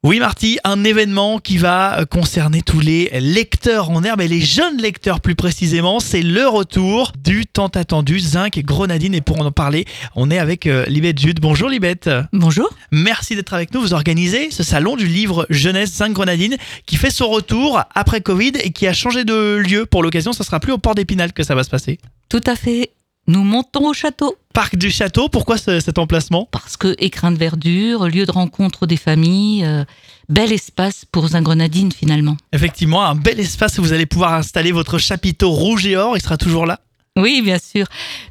Oui Marty, un événement qui va concerner tous les lecteurs en herbe et les jeunes lecteurs plus précisément, c'est le retour du tant attendu Zinc Grenadine et pour en parler, on est avec Libette Jude. Bonjour Libette. Bonjour. Merci d'être avec nous, vous organisez ce salon du livre jeunesse Zinc Grenadine qui fait son retour après Covid et qui a changé de lieu pour l'occasion, ça sera plus au port d'Épinal que ça va se passer. Tout à fait. Nous montons au château. Parc du Château, pourquoi cet emplacement ? Parce que écrin de verdure, lieu de rencontre des familles, bel espace pour Zinc Grenadine finalement. Effectivement, un bel espace où vous allez pouvoir installer votre chapiteau rouge et or, il sera toujours là ? Oui, bien sûr.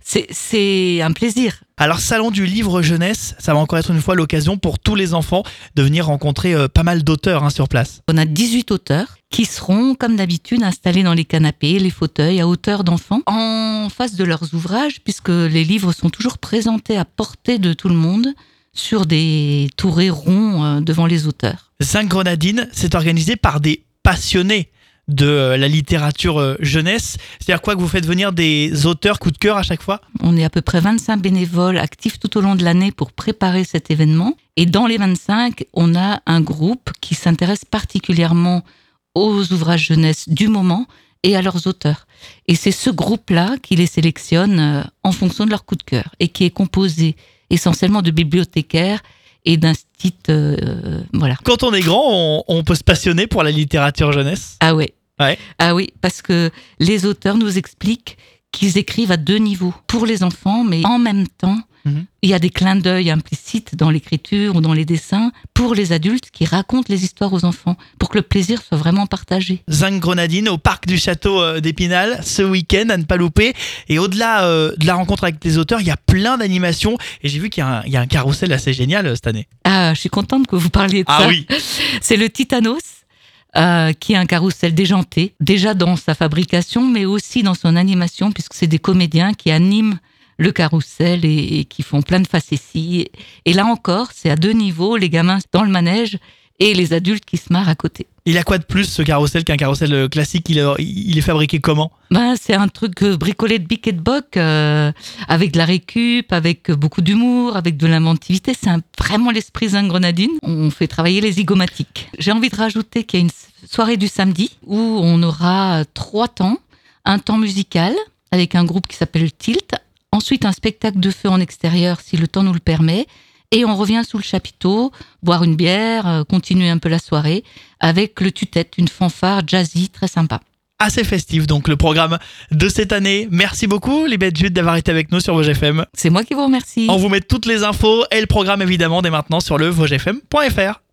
C'est un plaisir. Alors, salon du livre jeunesse, ça va encore être une fois l'occasion pour tous les enfants de venir rencontrer pas mal d'auteurs sur place. On a 18 auteurs qui seront, comme d'habitude, installés dans les canapés, les fauteuils à hauteur d'enfants, en face de leurs ouvrages, puisque les livres sont toujours présentés à portée de tout le monde sur des tourets ronds devant les auteurs. Zinc Grenadine, c'est organisé par des passionnés de la littérature jeunesse. C'est-à-dire quoi, que vous faites venir des auteurs coup de cœur à chaque fois ? On est à peu près 25 bénévoles actifs tout au long de l'année pour préparer cet événement. Et dans les 25, on a un groupe qui s'intéresse particulièrement aux ouvrages jeunesse du moment et à leurs auteurs. Et c'est ce groupe-là qui les sélectionne en fonction de leur coup de cœur et qui est composé essentiellement de bibliothécaires et d'instits, voilà. Quand on est grand, on peut se passionner pour la littérature jeunesse. Ah ouais. Ouais. Ah oui, parce que les auteurs nous expliquent qu'ils écrivent à deux niveaux. Pour les enfants, mais en même temps, il y a des clins d'œil implicites dans l'écriture ou dans les dessins pour les adultes qui racontent les histoires aux enfants pour que le plaisir soit vraiment partagé. Zinc Grenadine au parc du château d'Épinal ce week-end à ne pas louper. Et au-delà de la rencontre avec les auteurs, il y a plein d'animations. Et j'ai vu qu'il y a un carrousel assez génial cette année. Ah, je suis contente que vous parliez de ça. Ah oui. C'est le Titanos. Qui est un carrousel déjanté, déjà dans sa fabrication, mais aussi dans son animation, puisque c'est des comédiens qui animent le carrousel et qui font plein de facéties. Et là encore, c'est à deux niveaux, les gamins dans le manège et les adultes qui se marrent à côté. Il a quoi de plus ce carrousel qu'un carrousel classique ? Il est fabriqué comment ? C'est un truc bricolé de bic et de boc, avec de la récup, avec beaucoup d'humour, avec de l'inventivité. C'est vraiment l'esprit Zinc Grenadine. On fait travailler les zygomatiques. J'ai envie de rajouter qu'il y a une soirée du samedi où on aura 3 temps. Un temps musical avec un groupe qui s'appelle Tilt. Ensuite, un spectacle de feu en extérieur si le temps nous le permet. Et on revient sous le chapiteau, boire une bière, continuer un peu la soirée avec le tue-tête, une fanfare jazzy très sympa. Assez festif donc le programme de cette année. Merci beaucoup Libette Jude d'avoir été avec nous sur Vosges FM. C'est moi qui vous remercie. On vous met toutes les infos et le programme évidemment dès maintenant sur le vosgefm.fr.